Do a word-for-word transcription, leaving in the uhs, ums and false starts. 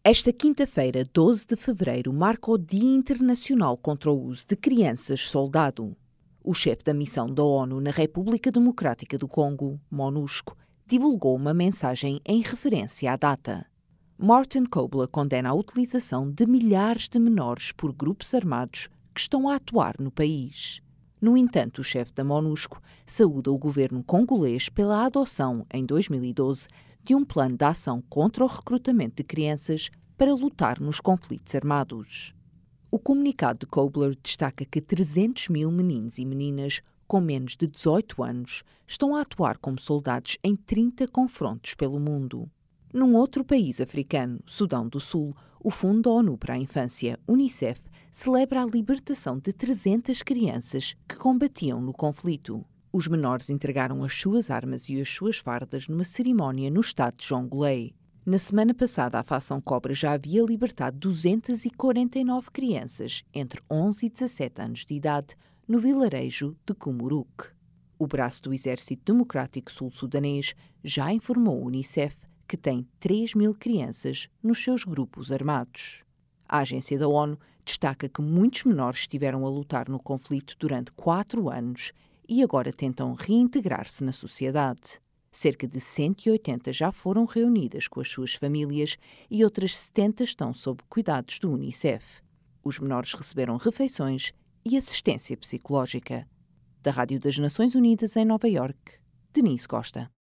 Esta quinta-feira, doze de fevereiro, marca o Dia Internacional contra o Uso de Crianças-Soldado. O chefe da missão da ONU na República Democrática do Congo, MONUSCO, divulgou uma mensagem em referência à data. Martin Kobler condena a utilização de milhares de menores por grupos armados que estão a atuar no país. No entanto, o chefe da MONUSCO saúda o governo congolês pela adoção, em dois mil e doze, de um plano de ação contra o recrutamento de crianças para lutar nos conflitos armados. O comunicado de Kobler destaca que trezentos mil meninos e meninas com menos de dezoito anos estão a atuar como soldados em trinta confrontos pelo mundo. Num outro país africano, Sudão do Sul, o Fundo da ONU para a Infância, UNICEF, celebra a libertação de trezentas crianças que combatiam no conflito. Os menores entregaram as suas armas e as suas fardas numa cerimónia no estado de Jonglei. Na semana passada, a facção Cobra já havia libertado duzentas e quarenta e nove crianças entre onze e dezassete anos de idade no vilarejo de Kumuruk. O braço do Exército Democrático Sul-Sudanês já informou a UNICEF que tem três mil crianças nos seus grupos armados. A agência da ONU destaca que muitos menores estiveram a lutar no conflito durante quatro anos e agora tentam reintegrar-se na sociedade. Cerca de cento e oitenta já foram reunidas com as suas famílias e outras setenta estão sob cuidados do UNICEF. Os menores receberam refeições e assistência psicológica. Da Rádio das Nações Unidas em Nova Iorque, Denise Costa.